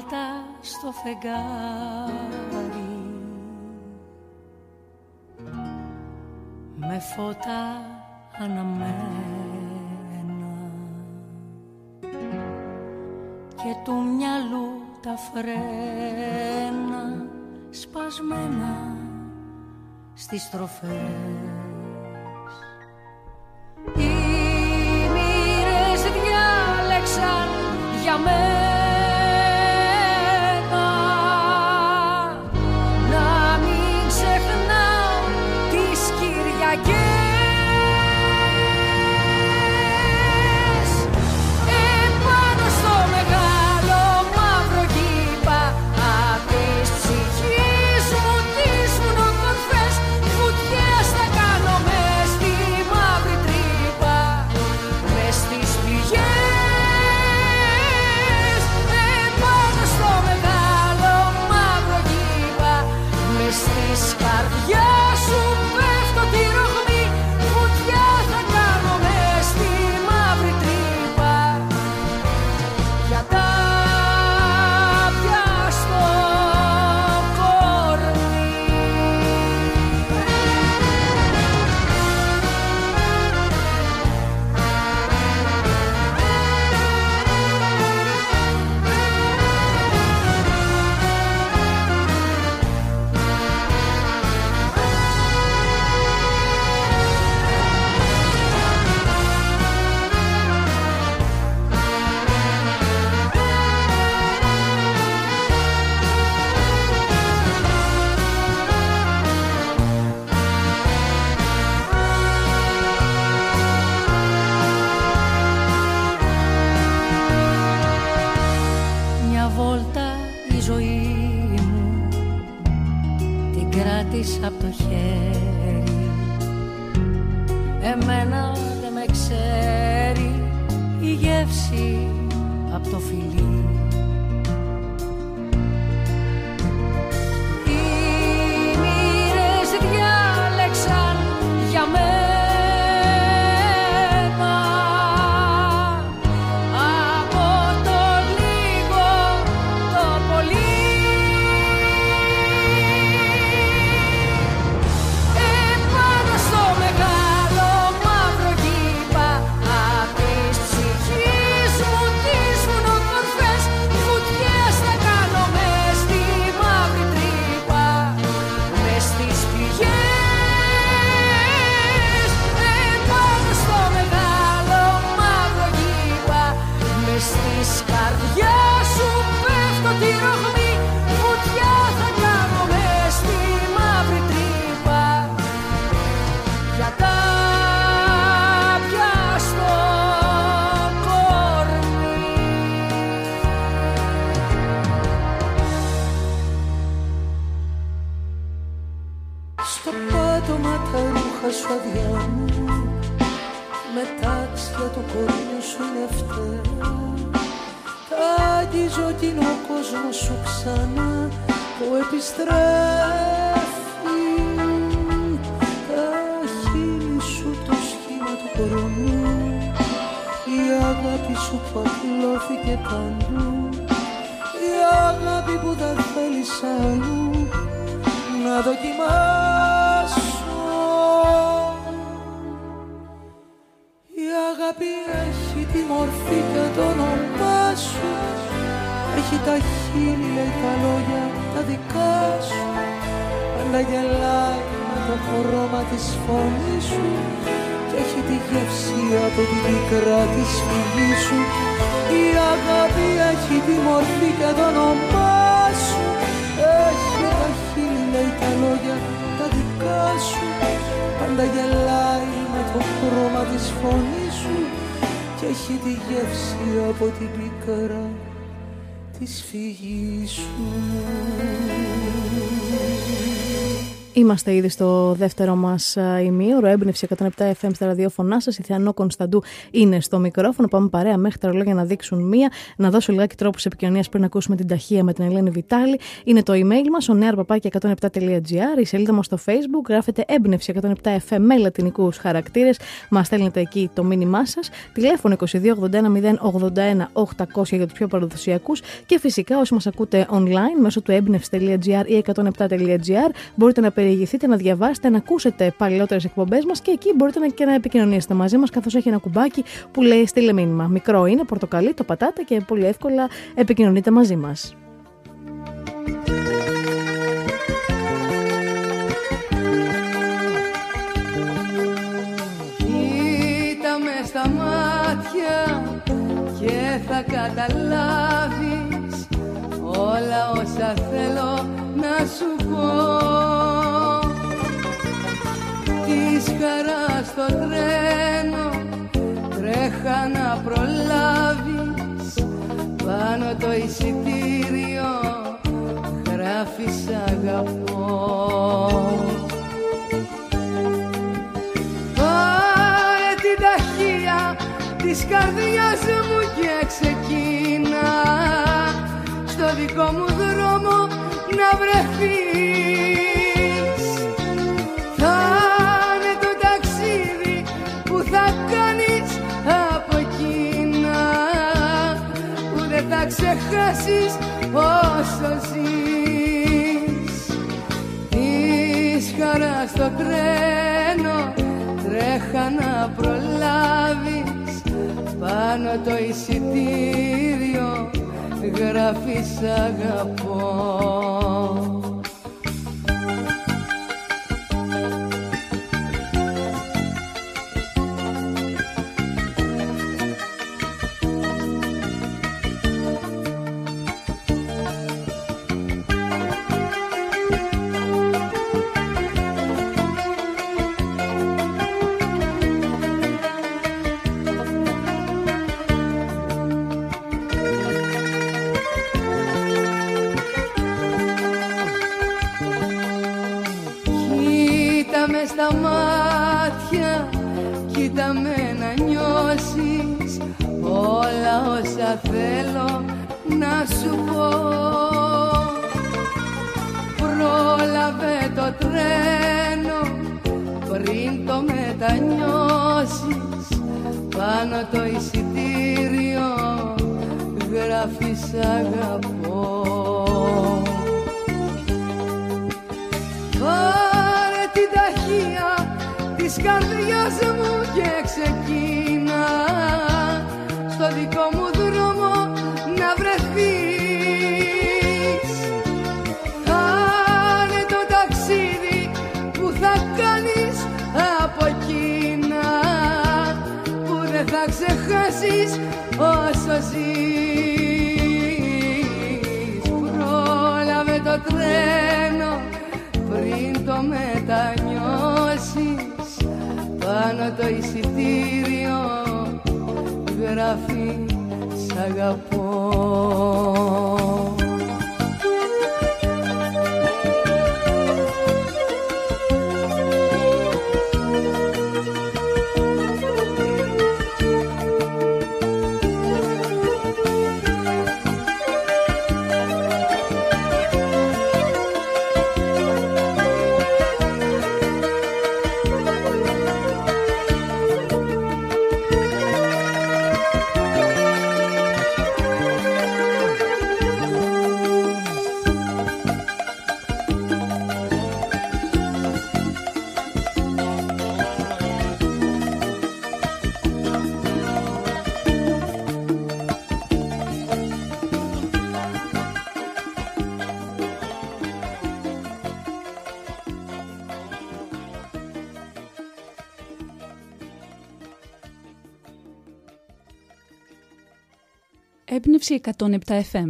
[SPEAKER 18] βόλτα στο φεγγάρι με φώτα αναμένα και του μυαλού τα φρένα σπασμένα στις στροφές. Οι μοίρες διάλεξαν για μένα να μην ξεχνάω τις Κυριακές. Επάνω στο μεγάλο μαύρο κήπα απ' τις ψυχής μου τις βουνοκορφές βουτιές θα κάνω μες στη μαύρη τρύπα, μες στις πληγές. Επάνω στο μεγάλο μαύρο κήπα μες στις καρδιάς σου πέφτω τη ρογμή, βουτιά θα κάνω μες στη μαύρη τρύπα για τα πιάστο κορμί. Μια βόλτα η ζωή μου την κράτησα απ' το χέρι, εμένα δεν με ξέρει η γεύση απ' το φιλί. Οι μοίρες διάλεξαν για μένα από το λίγο το πολύ. Επάνω στο μεγάλο μαύρο κήπα απ' τις ψυχής μου τις βουνοκορφές βουτιές θα κάνω μες στη μαύρη τρύπα, μες στις πληγές. Επάνω στο μεγάλο μαύρο κήπα μες στις καρδιάς σου πέφτω τη ρογμή, βουτιά θα κάνω μες στη μαύρη τρύπα για τα πιάστο κορμί. Στο πάτωμα τα ρούχα σου αδιάνουν, με τάξια το κορμί σου είναι φτερά. Τα αγγίζω κι είναι ο κόσμος σου ξανά που επιστρέφει. Τα χείλη σου το σχήμα του κορμιού, η αγάπη σου που απλώθηκε παντού, η αγάπη που δεν θέλεις αλλού να δοκιμάσω. Η αγάπη έχει τη μορφή και το όνομά σου, έχει τα χείλη, λέει τα λόγια τα δικά σου, πάντα γελάει με το χρώμα της φωνής σου και έχει τη γεύση από την πικρά της φυγή σου. Η αγάπη έχει τη μορφή και το όνομά σου, έχει τα χείλη, λέει τα λόγια τα δικά σου, πάντα γελάει με το χρώμα της φωνής σου και έχει τη γεύση από την πικρά της φυγής σου.
[SPEAKER 11] Είμαστε ήδη στο δεύτερο μας ημίωρο. Έμπνευση εκατόν επτά εφ εμ στα ραδιόφωνά σας. Η Θεανό Κωνσταντού είναι στο μικρόφωνο. Πάμε παρέα μέχρι τα ρολόγια να δείξουν μία. Να δώσω λιγάκι τρόπους επικοινωνίας πριν ακούσουμε την ταχεία με την Ελένη Βιτάλη. Είναι το email μας, ο νέαρ παπάκι εκατόν επτά τελεία τζι άρ. Η σελίδα μας στο Facebook γράφεται έμπνευση εκατόν επτά εφ εμ με λατινικούς χαρακτήρες. Μας στέλνετε εκεί το μήνυμά σας. Τηλέφωνο είκοσι δύο ογδόντα ένα μηδέν ογδόντα ένα οκτακόσια για τους πιο παραδοσιακούς. Και φυσικά όσοι μας ακούτε online μέσω του έμπνευση τελεία τζι άρ ή εκατόν επτά τελεία τζι άρ μπορείτε να περιηγηθείτε, να διαβάσετε, να ακούσετε παλαιότερες εκπομπές μας και εκεί μπορείτε να, και να επικοινωνήσετε μαζί μας, καθώς έχει ένα κουμπάκι που λέει στείλε μήνυμα. Μικρό είναι, πορτοκαλί, το πατάτε και πολύ εύκολα επικοινωνείτε μαζί μας.
[SPEAKER 17] Κοίτα με στα μάτια και θα καταλάβεις όλα όσα θέλω να σου πω. Της χαράς στο τρένο τρέχα να προλάβεις, πάνω το εισιτήριο γράφεις αγαπώ. Πάρε την ταχεία της καρδιάς μου και ξεκίνα στο δικό μου δρόμο να βρεθείς. Θα είναι το ταξίδι που θα κάνεις από εκείνα που δεν θα ξεχάσεις όσο ζεις. Της χαράς στο τρένο τρέχα να προλάβεις, πάνω το εισιτήριο γράφεις αγαπώ. Στα μάτια κοίτα με να νιώσεις όλα όσα θέλω να σου πω. Πρόλαβε το τρένο πριν το μετανιώσεις, πάνω το εισιτήριο γράφεις αγαπώ. Την ταχεία της καρδιάς μου και ξεκίνα στο δικό μου δρόμο να βρεθείς. Θα είναι το ταξίδι που θα κάνεις από εκείνα που δεν θα ξεχάσεις όσο ζεις. Πρόλαβε το τρένο πριν το μετανιώσεις, πάνω το εισιτήριο γράφει σ' αγαπώ.
[SPEAKER 19] Έμπνευση εκατόν επτά εφ εμ.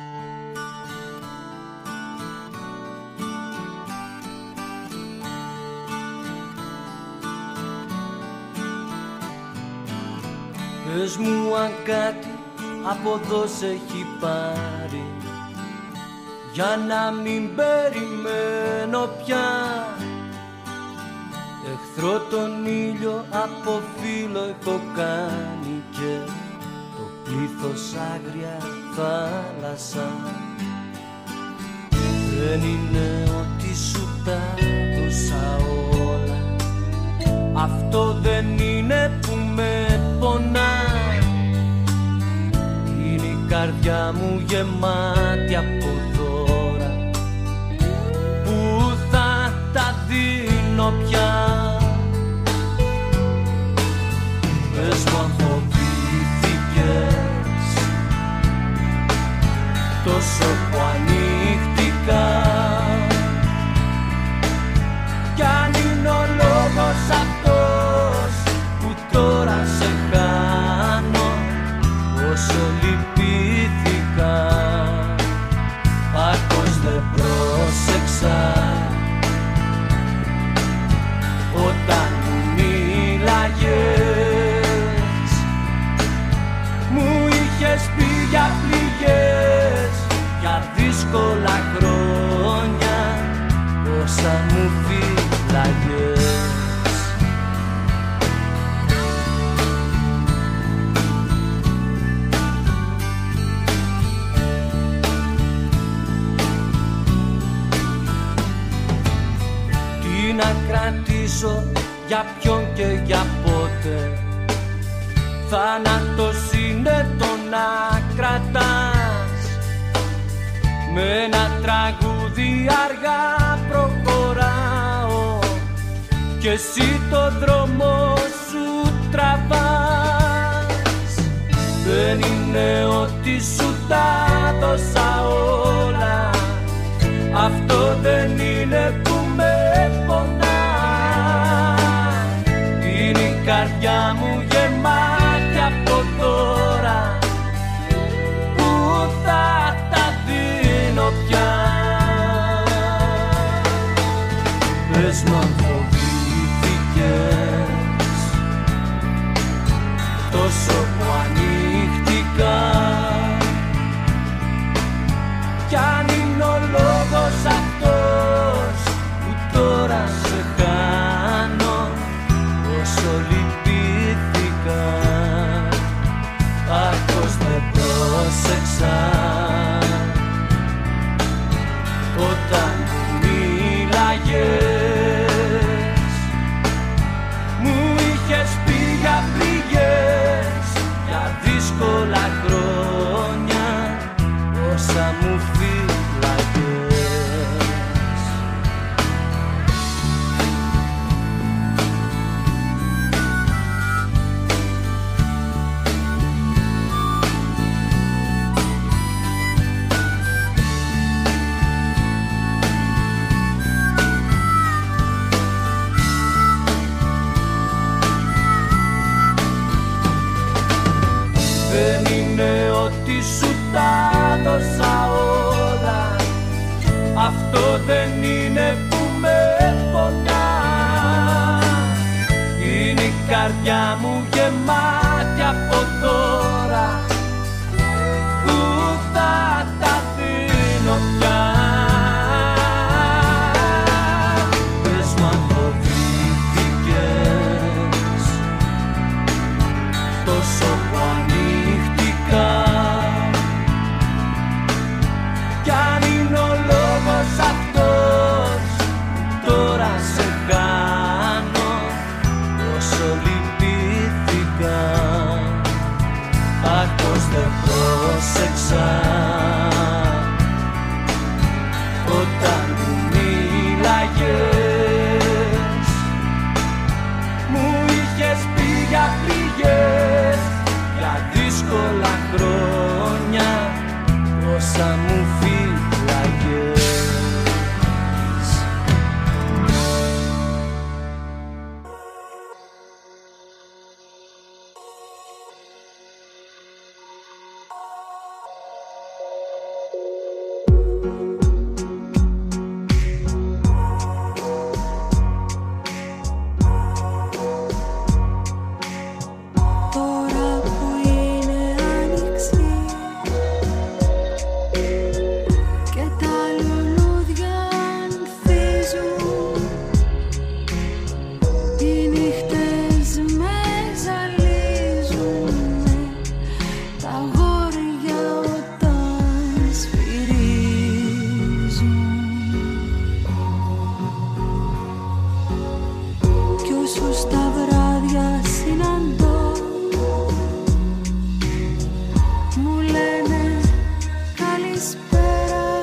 [SPEAKER 13] Πες μου αν κάτι από εδώ σε έχει πάρει, για να μην περιμένω πια. Εχθρό τον ήλιο από φύλλο έχω κάνει και το πλήθος άγρια θάλασσα. Δεν είναι ότι σου τα δώσα όλα, αυτό δεν είναι που με πονά. Είναι η καρδιά μου γεμάτη από δώρα που θα τα δίνω πια. Πες μου αν φοβήθηκες τόσο που ανοίχτηκα, κι αν είναι ο λόγος αυτός που τώρα σε χάνω, όσο λυπήθηκα, άκως δεν πρόσεξα όταν μου μίλαγες. Μου είχες πει για πληγές, για δύσκολα χρόνια, όσα μου φύλαγες. Τι να κρατήσω, για ποιον και για πότε, θάνατος είναι το να κρατάς. Με ένα τραγούδι αργά προχωράω κι εσύ το δρόμο σου τραβάς. Δεν είναι ότι σου τα δώσα όλα, αυτό δεν είναι που με πονά. Είναι η καρδιά μου γεμάτη από τώρα που θα τα δίνω πια. Πες μου αν φοβήθηκες τόσο που ανοίχτηκα, κι αν είναι ο λόγος αυτός που τώρα σε χάνω, όσο λυπήθηκα, άκως δεν πρόσεξα όταν μου μίλαγες. Μου είχες πει για πληγές, για δύσκολα χρόνια, όσα μου φύλαγες. Δεν είναι ότι σου τα δώσα όλα, αυτό δεν είναι που με πονά. Είναι η καρδιά μου γεμάτη από τώρα που θα τα δίνω πια. Πες μου αν φοβήθηκες τόσο που ανοίχτηκα, κι αν είναι ο λόγος αυτός τώρα σε χάνω, όσο λυπήθηκα, άκως δεν πρόσεξα όταν μου μίλαγες. Μου είχες πει για πληγές, για δύσκολα χρόνια, όσα μου φύλαγες.
[SPEAKER 18] ζουν. Κι όσους τα βράδια συναντώ μου λένε καλησπέρα,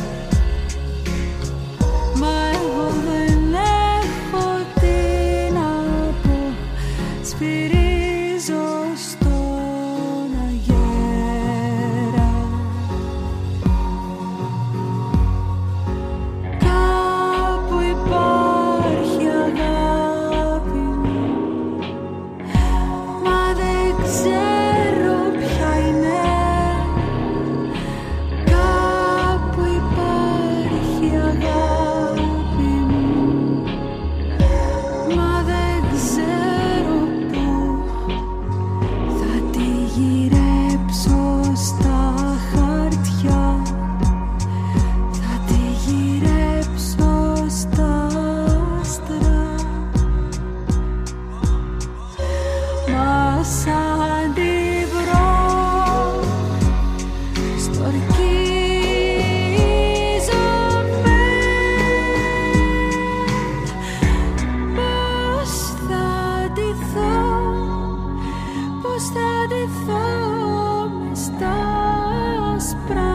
[SPEAKER 18] μα εγώ δεν έχω τι να πω. Σφυρίζω στον αγέρα. Κάπου υπάρχει αγάπη μου, μα δεν ξέρω ποια είναι. Κάπου υπάρχει αγάπη μου, μα δεν ξέρω πού. Θα τη γυρέψω στα χαρτιά, θα τη γυρέψω στα άστρα. Μα σαν τη βρω στορκίζομαι. Πώς θα ντυθώ, πώς θα ντυθώ μες στα άσπρα.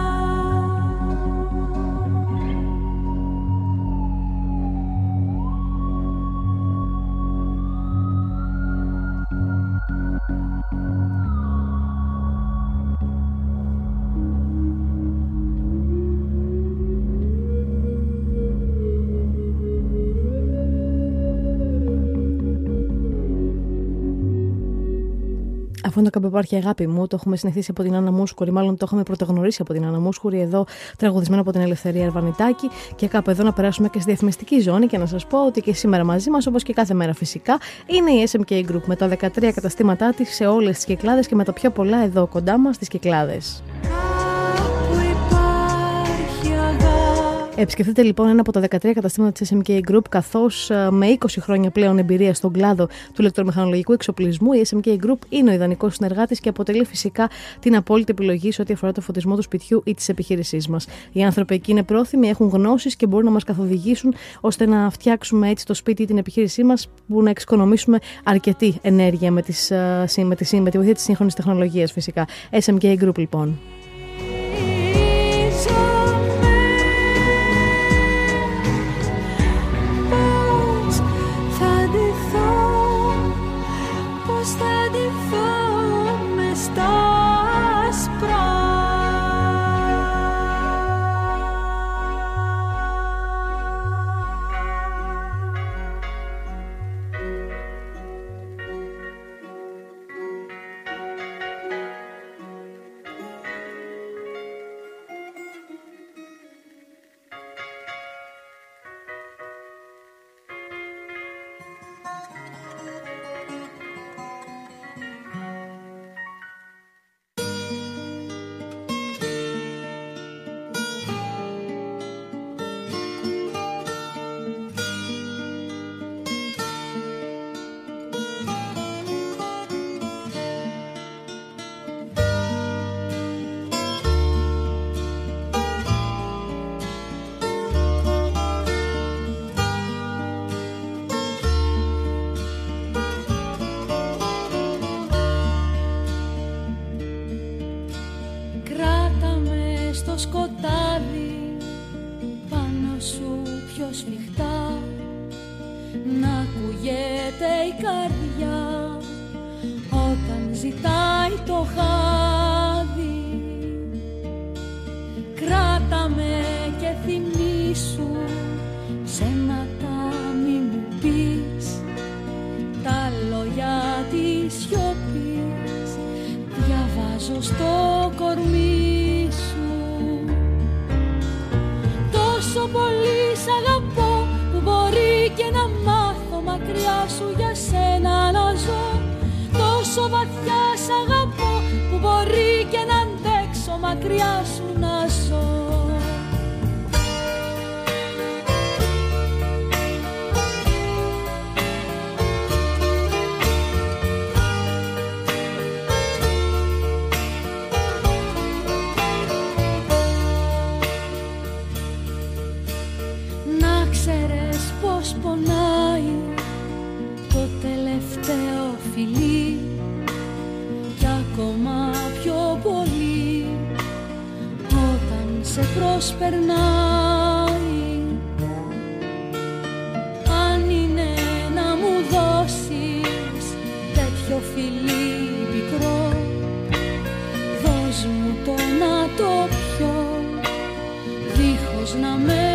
[SPEAKER 11] Αφού είναι το «Κάπου υπάρχει αγάπη μου», το έχουμε συνηθίσει από την Άννα Μούσχουρη, μάλλον το έχουμε πρωτογνωρίσει από την Άννα Μούσχουρη, εδώ τραγουδισμένο από την Ελευθερία Αρβανιτάκη. Και κάπου εδώ να περάσουμε και στη διαφημιστική ζώνη και να σας πω ότι και σήμερα μαζί μας, όπως και κάθε μέρα φυσικά, είναι η ες εμ κέι Group με τα δεκατρία καταστήματά της σε όλες τις Κυκλάδες και με τα πιο πολλά εδώ κοντά μας στις Κυκλάδες. Επισκεφτείτε λοιπόν ένα από τα δεκατρία καταστήματα της ες εμ κέι Group, καθώς με είκοσι χρόνια πλέον εμπειρία στον κλάδο του ηλεκτρομηχανολογικού εξοπλισμού, η ες εμ κέι Group είναι ο ιδανικός συνεργάτης και αποτελεί φυσικά την απόλυτη επιλογή σε ό,τι αφορά το φωτισμό του σπιτιού ή της επιχείρησής μας. Οι άνθρωποι εκεί είναι πρόθυμοι, έχουν γνώσεις και μπορούν να μας καθοδηγήσουν ώστε να φτιάξουμε έτσι το σπίτι ή την επιχείρησή μας, που να εξοικονομήσουμε αρκετή ενέργεια με, τις, με, τη, με τη βοήθεια της σύγχρονης τεχνολογίας φυσικά. ες εμ κέι Group λοιπόν.
[SPEAKER 18] Σκοτάδι πάνω σου πιο σφιχτά, να ακούγεται η καρδιά όταν ζητάει το χάδι. Κράτα με και θυμήσου σε ένα τάμι μου πεις τα λόγια της σιωπής, διαβάζω στο κορμί σου. Τόσο πολύ σ' αγαπώ που μπορεί και να μάθω μακριά σου για σένα να ζω. Τόσο βαθιά σ' αγαπώ που μπορεί και να αντέξω μακριά σου να ζω. πονάει το τελευταίο φιλί κι ακόμα πιο πολύ όταν σε προσπερνάει. Αν είναι να μου δώσεις τέτοιο φιλί πικρό, δώσ' μου το να το πιω δίχως να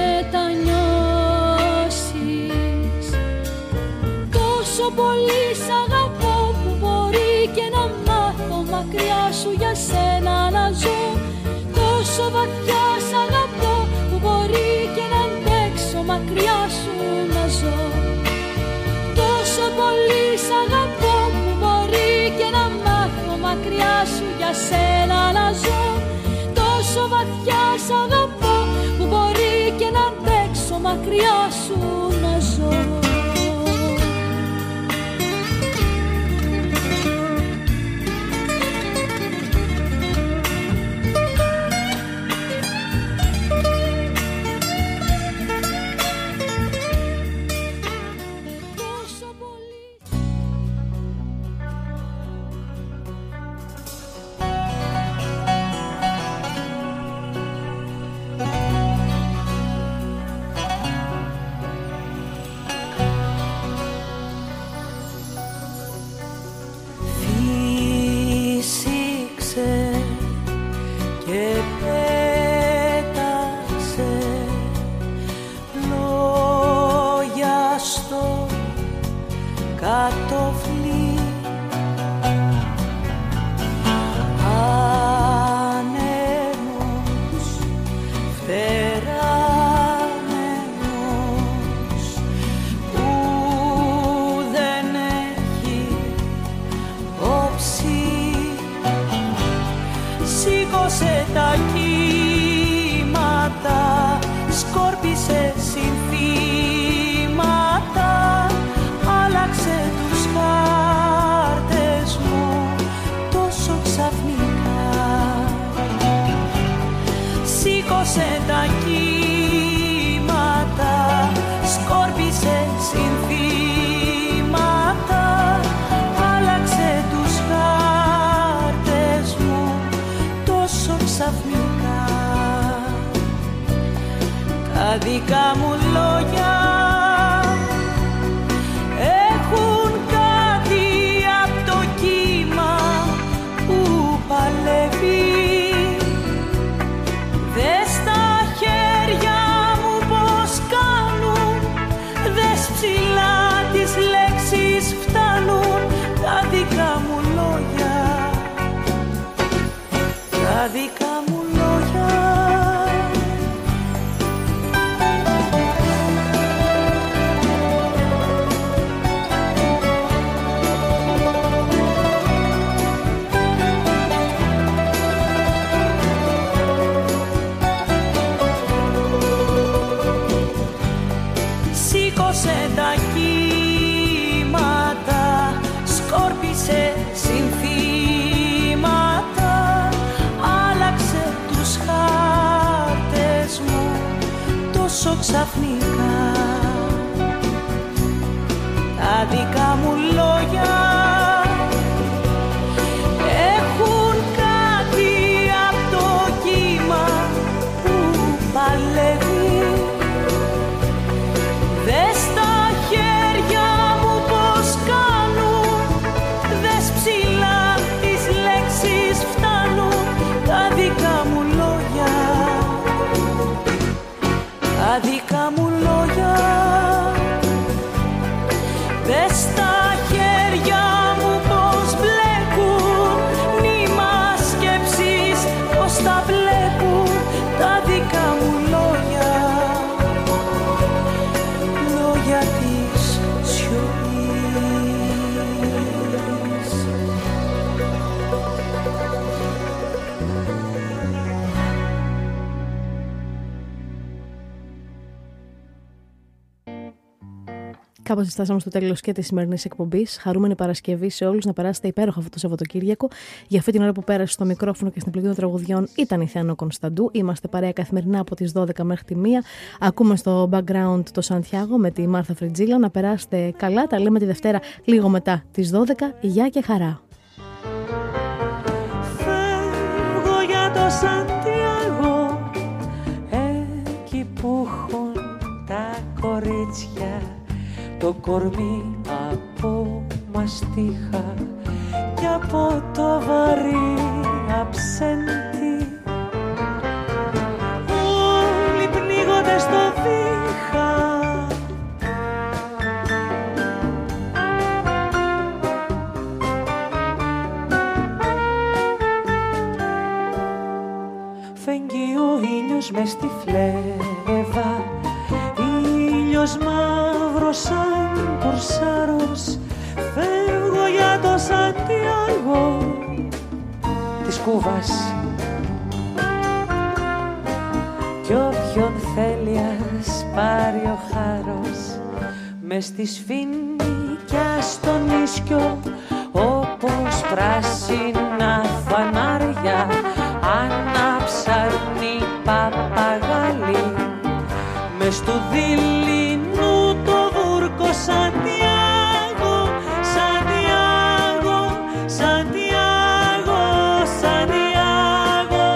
[SPEAKER 18] μετανιώσεις. Τόσο πολύ σ' αγαπώ που μπορεί και να μάθω μακριά σου για σένα να ζω. Τόσο βαθιά σ' αγαπώ που μπορεί και να αντέξω μακριά σου να ζω. Τόσο πολύ σ' αγαπώ που μπορεί και να μάθω μακριά σου για σένα να ζω. Τόσο βαθιά σ' αγαπώ που μπορεί και να αντέξω μακριά σου να ζω.
[SPEAKER 17] Τα δικά μου λόγια έχουν κάτι απ' το κύμα που παλεύει. Δες τα χέρια μου πως κάνουν, δες ψηλά τις λέξεις φτάνουν. Τα δικά μου λόγια, τα δικά μου λόγια. Τα κύματα, σκόρπισε συνθήματα, άλλαξε τους χάρτες μου τόσο ξαφνικά. Τα δικά μου λόγια έχουν κάτι απ' το κύμα που παλεύει. Δες τα χέρια μου πως κάνουν, δες ψηλά τις λέξεις φτάνουν. Τα δικά μου λόγια, τα δικά μου λόγια. Δες τα χέρια μου πως μπλέκουν, νήμα σκέψεις πως τα βλέπουν. Τα δικά μου λόγια, λόγια της σιωπής.
[SPEAKER 11] Κάπως φτάσαμε στο τέλος και της σημερινής εκπομπής. Χαρούμενη Παρασκευή σε όλους, να περάσετε υπέροχα αυτό το Σαββατοκύριακο. Για αυτή την ώρα που πέρασε στο μικρόφωνο και στην επιλογή των τραγουδιών ήταν η Θεάνο Κωνσταντού. Είμαστε παρέα καθημερινά από τις δώδεκα μέχρι τη μία. Ακούμε στο background το Σαντιάγο με τη Μάρθα Φριτζίλα. Να περάσετε καλά. Τα λέμε τη Δευτέρα λίγο μετά τις δώδεκα. Γεια και χαρά.
[SPEAKER 17] Φεύγω για το Σαντιάγο, εκεί που έχουν τα κορίτσια το κορμί από μαστίχα και από το βαρύ αψέντη. Όλοι πνίγονται στο βήχα. Φεγγεί ο ήλιος μες στη φλέβα, ήλιος μαύρος σαν κορσάρος. Φεύγω για το Σαντιάγο της Κούβας κι όποιον θέλει ας πάρει ο χάρος. Μες στη Σφινικιά στο νησιό όπως πράσινα φανάρια ανάψαν οι παπαγάλοι. Μες του δειλινού το βούρκο Σαντιάγο, Σαντιάγο, Σαντιάγο, Σαντιάγο.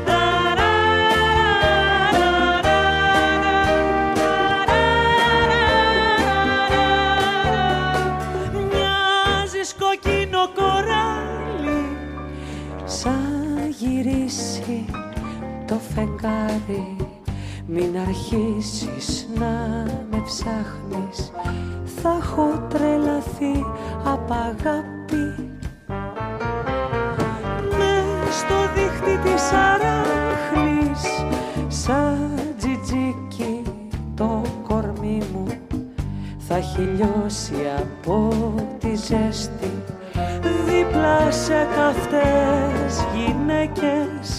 [SPEAKER 17] Μοιάζεις κοκκίνο κοράλι, σαν γυρίσει το φεγγάρι. Μην αρχίσεις να με ψάχνεις, θα έχω τρελαθεί απ' αγάπη. Μες στο δίχτυ της αράχνης, σαν τζιτζίκι το κορμί μου θα έχει λιώσει από τη ζέστη. Δίπλα σε καυτές γυναίκες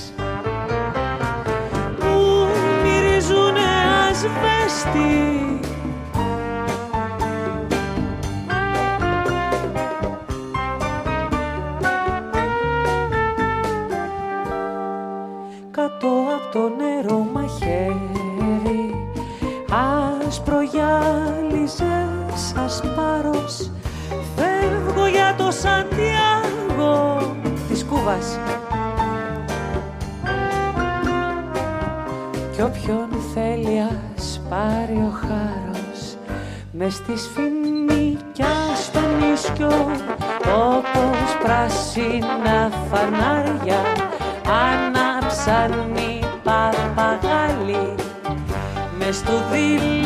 [SPEAKER 17] ασβέστη. Κάτω από το νερό μαχαίρι, άσπρο γυάλιζες ασπάρος. Φεύγω για το Σαντιάγο της Κούβας κι όποιον θέλει ας πάρει ο χάρος. Μες στη Σφινικιά στο νησιό όπως πράσινα φανάρια ανάψαν οι παπαγάλοι. Μες στο δειλινού